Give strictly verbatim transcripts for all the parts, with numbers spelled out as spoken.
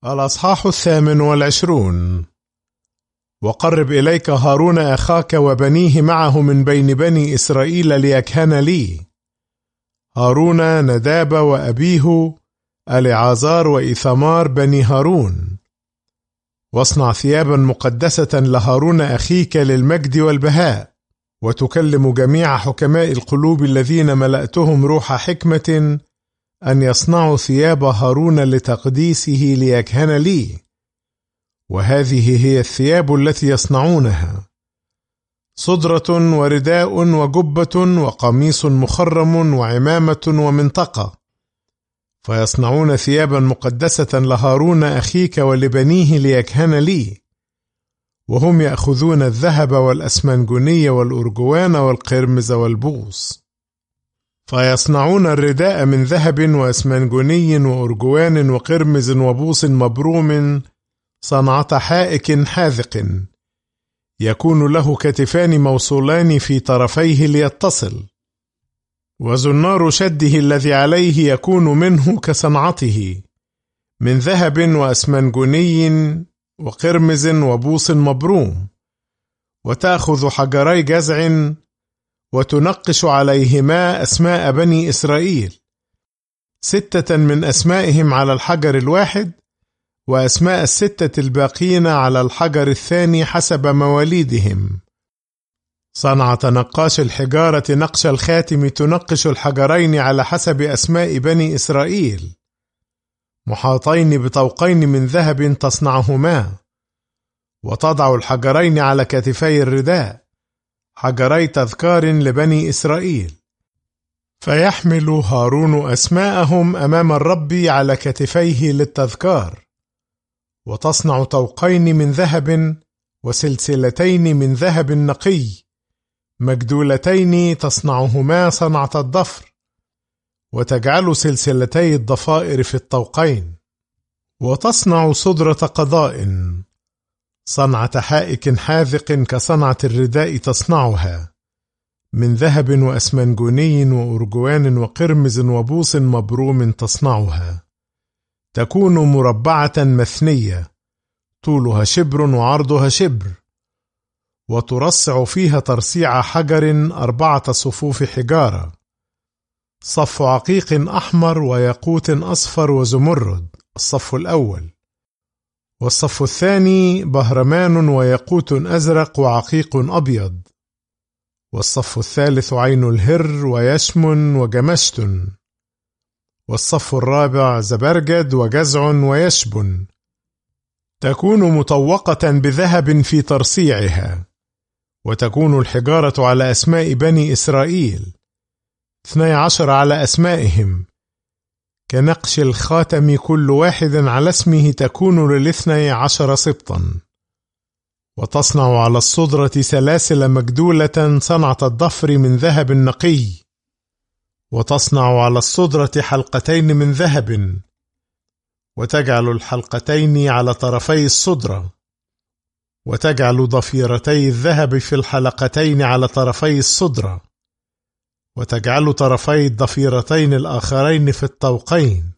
الأصحاح الثامن والعشرون. وقرب إليك هارون أخاك وبنيه معه من بين بني إسرائيل ليكهن لي، هارون نداب وأبيه العازار وإيثمار بني هارون. واصنع ثيابا مقدسة لهارون أخيك للمجد والبهاء، وتكلم جميع حكماء القلوب الذين ملأتهم روح حكمة أن يصنعوا ثياب هارون لتقديسه ليكهن لي. وهذه هي الثياب التي يصنعونها: صدرة ورداء وجبة وقميص مخرم وعمامة ومنطقة. فيصنعون ثيابا مقدسة لهارون أخيك ولبنيه ليكهن لي، وهم يأخذون الذهب والأسمنجوني والأرجوان والقرمز والبوص. فيصنعون الرداء من ذهب وأسمنجوني وأرجوان وقرمز وبوص مبروم صنعة حائك حاذق، يكون له كتفان موصولان في طرفيه ليتصل، وزنار شده الذي عليه يكون منه كصنعته من ذهب وأسمنجوني وقرمز وبوص مبروم. وتأخذ حجري جزع وتنقش عليهما أسماء بني إسرائيل، ستة من أسمائهم على الحجر الواحد، وأسماء الستة الباقين على الحجر الثاني حسب مواليدهم. صنعة نقاش الحجارة نقش الخاتم تنقش الحجرين على حسب أسماء بني إسرائيل، محاطين بطوقين من ذهب تصنعهما. وتضع الحجرين على كتفي الرداء، حجري تذكار لبني إسرائيل. فيحمل هارون أسماءهم أمام الرب على كتفيه للتذكار. وتصنع طوقين من ذهب وسلسلتين من ذهب نقي مجدولتين تصنعهما صنعة الضفر، وتجعل سلسلتي الضفائر في الطوقين. وتصنع صدرة قضاء، صنعة حائك حاذق كصنعة الرداء تصنعها من ذهب وأسمنجوني وأرجوان وقرمز وبوص مبروم تصنعها. تكون مربعة مثنية، طولها شبر وعرضها شبر، وترصع فيها ترصيع حجر أربعة صفوف حجارة، صف عقيق أحمر وياقوت أصفر وزمرد الصف الأول، والصف الثاني بهرمان وياقوت أزرق وعقيق أبيض، والصف الثالث عين الهر ويشم وجمشت، والصف الرابع زبرجد وجزع ويشبن. تكون مطوقة بذهب في ترصيعها. وتكون الحجارة على أسماء بني إسرائيل، اثني عشر على أسمائهم، كنقش الخاتم كل واحد على اسمه تكون للاثني عشر سبطا. وتصنع على الصدرة سلاسل مجدولة صنعة الضفر من ذهب نقي. وتصنع على الصدرة حلقتين من ذهب، وتجعل الحلقتين على طرفي الصدرة، وتجعل ضفيرتي الذهب في الحلقتين على طرفي الصدرة، وتجعل طرفي الضفيرتين الآخرين في الطوقين،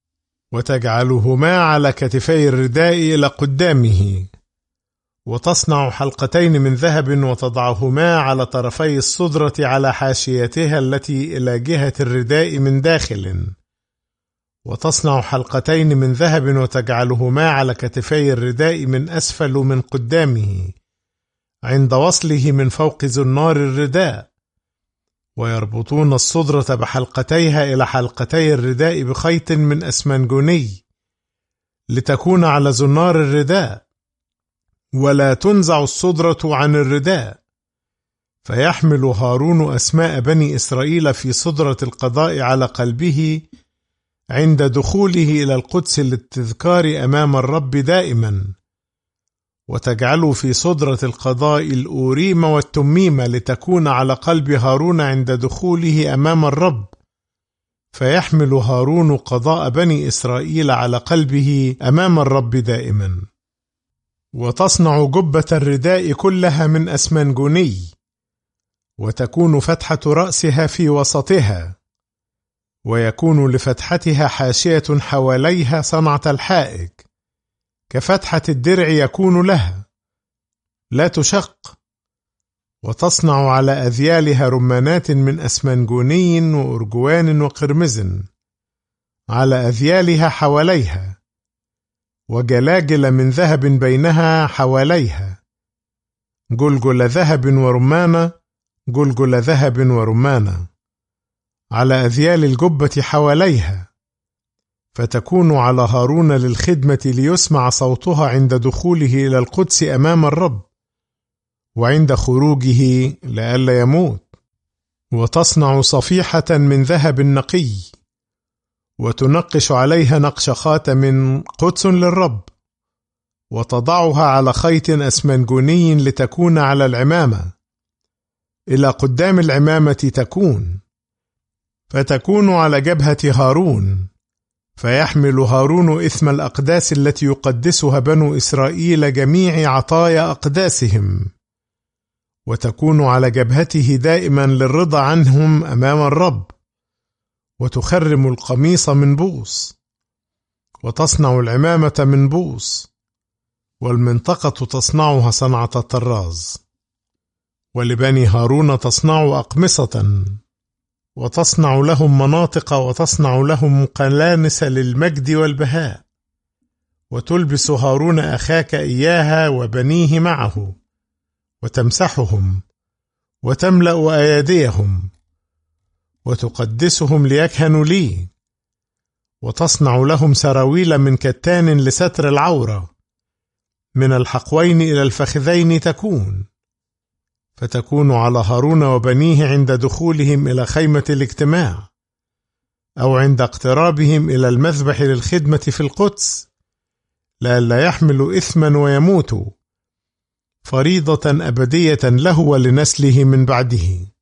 وتجعلهما على كتفي الرداء إلى قدامه. وتصنع حلقتين من ذهب وتضعهما على طرفي الصدرة على حاشيتها التي إلى جهة الرداء من داخل. وتصنع حلقتين من ذهب وتجعلهما على كتفي الرداء من أسفل من قدامه عند وصله من فوق زنار الرداء. ويربطون الصدرة بحلقتيها إلى حلقتي الرداء بخيط من أسمنجوني لتكون على زنار الرداء، ولا تنزع الصدرة عن الرداء. فيحمل هارون أسماء بني إسرائيل في صدرة القضاء على قلبه عند دخوله إلى القدس للتذكار أمام الرب دائما. وتجعل في صدرة القضاء الأوريم والتميم لتكون على قلب هارون عند دخوله أمام الرب. فيحمل هارون قضاء بني إسرائيل على قلبه أمام الرب دائما. وتصنع جبة الرداء كلها من أسمنجوني، وتكون فتحة رأسها في وسطها، ويكون لفتحتها حاشية حواليها صنعة الحائك، كفتحة الدرع يكون لها، لا تشق. وتصنع على أذيالها رمانات من أسمنجوني وأرجوان وقرمز على أذيالها حواليها، وجلاجل من ذهب بينها حواليها، جلجل ذهب ورمانة، جلجل ذهب ورمانة على أذيال الجبة حواليها، فتكون على هارون للخدمة ليسمع صوتها عند دخوله إلى القدس أمام الرب، وعند خروجه لئلا يموت. وتصنع صفيحة من ذهب نقي، وتنقش عليها نقش خاتم قدس للرب، وتضعها على خيط أسمنجوني لتكون على العمامة، إلى قدام العمامة تكون، فتكون على جبهة هارون، فيحمل هارون إثم الأقداس التي يقدسها بنو إسرائيل جميع عطايا أقداسهم، وتكون على جبهته دائما للرضا عنهم أمام الرب، وتخرم القميص من بوص، وتصنع العمامة من بوص، والمنطقة تصنعها صنعة الطراز. ولبني هارون تصنع أقمصة، وتصنع لهم مناطق، وتصنع لهم قلانس للمجد والبهاء، وتلبس هارون أخاك إياها وبنيه معه، وتمسحهم وتملأ أيديهم، وتقدسهم ليكهنوا لي، وتصنع لهم سراويل من كتان لستر العورة، من الحقوين إلى الفخذين تكون، فتكون على هارون وبنيه عند دخولهم إلى خيمة الاجتماع، أو عند اقترابهم إلى المذبح للخدمة في القدس، لئلا يحملوا إثما ويموتوا، فريضة أبدية له ولنسله من بعده.